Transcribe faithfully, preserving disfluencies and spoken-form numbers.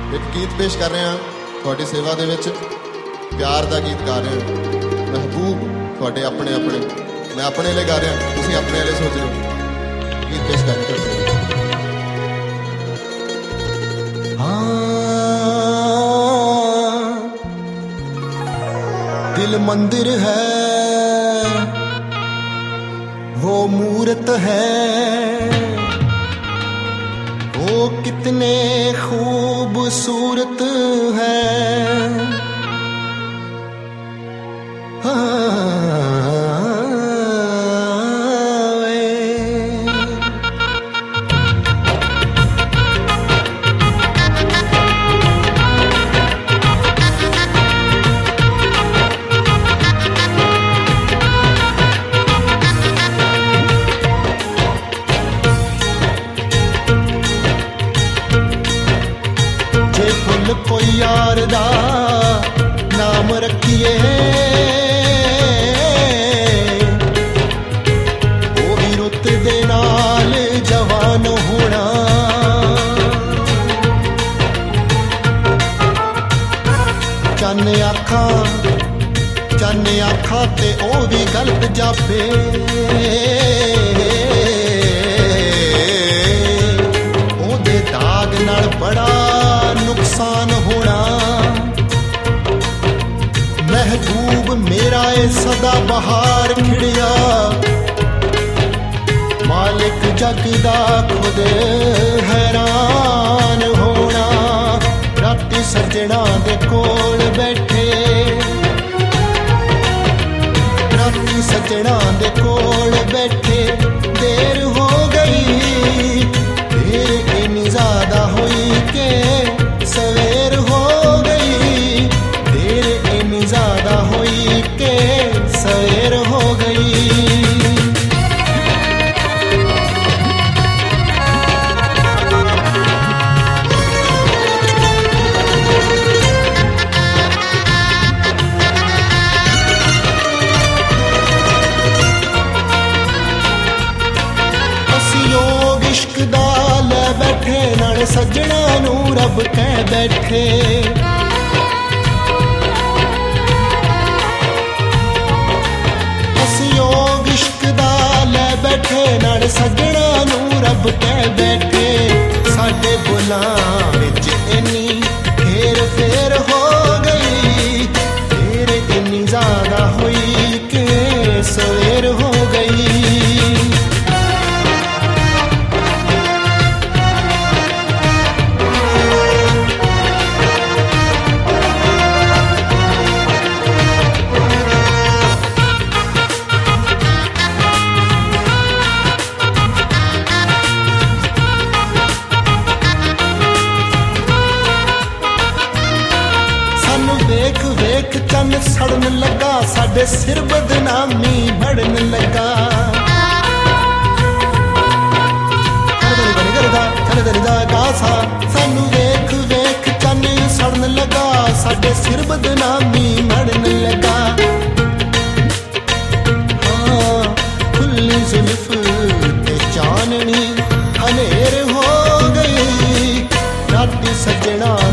एक गीत पेश कर रहे हैं थोड़ी सेवा दे विच प्यार का गीत गा रहे हैं। महबूब थोड़े अपने अपने मैं अपने लिए गा रहा, तुसीं अपने लिए सोच रहे हो। गीत पेश कर रहे हैं। दिल मंदिर है वो मूरत है, वो कितने खूबसूरत है। कोई यार दा नाम रखिए वो भी रुत दे नाल जवान होना। चन्न आखा चन्न आखा ते ओ भी गलत जापे, ओदे दाग नाल बड़ा नुकसान होना। महबूब मेरा ए सदा बहार खिड़िया, मालिक जग दा खुद हैरान होना। राती सजना दे कोल बैठे, राती सजना दे कोल बैठे देर हो गई, देर इन्नी ज्यादा हुई के सवेर हो गई, देर इतनी ज्यादा हुई के सवेर हो गई। असियों इश्क दा ले बैठे नाले सजना नू रब कह बैठे। असियों इश्क दा ले बैठे नाले सजना नू रब कह बैठे। साडे बुलां विच इन्नी फेर फेर हो गई, फेर इन्नी ज्यादा हुई के सवेर हो गई। वेख वेख चन सड़न लगा, साडे सिर बदनामी बढ़न लगा। सानू वेख वेख चन सड़न लगा, साडे सिर बदनामी बढ़न लगा। हाँ खुली जुल्फ ते चाननी हनेर हो गई, राती सजना